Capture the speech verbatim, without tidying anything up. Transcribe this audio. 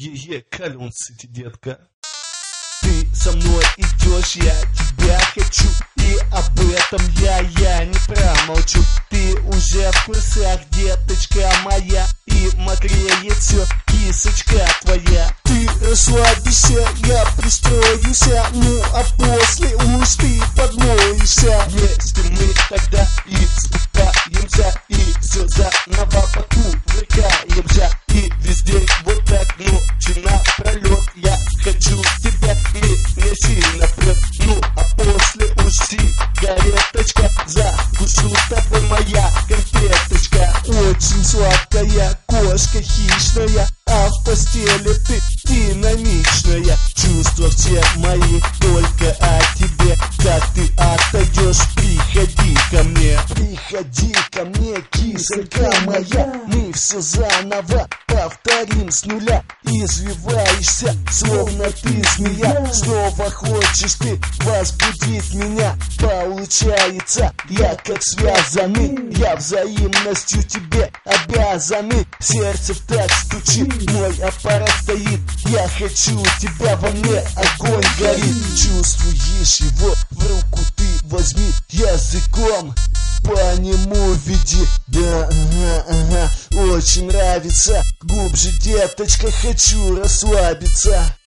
Е-е, Калюн Сити, детка. Ты со мной идешь, я тебя хочу, и об этом я, я не промолчу. Ты уже в курсах, деточка моя, и мокреет все, кисочка твоя. Ты расслабишься, я пристроюся, ну а после уж ты подмоешься. Вместе мы тогда и спускаемся, и все заново покувыркаемся. И весь день вот так, ночи напролет, я хочу тебя, и не сильно прет. Ну а после уж сигареточка, закушу с тобой, моя конфеточка. Очень сладкая кошка хищная, а в постели ты динамичная. Чувства все мои только о тебе. Как ты отойдешь, приходи ко мне. Приходи ко мне, кисонька моя. Мы все заново повторим с нуля. Извиваешься, словно ты змея. Снова хочешь ты возбудить меня. Получается, я как связанный, я взаимностью тебе обязаны. Сердце так стучит, мой аппарат стоит. Я хочу тебя, во мне огонь горит. Чувствуешь его, в руку ты возьми, языком по нему веди. Да, ага, ага, очень нравится. Глубже, деточка, хочу расслабиться.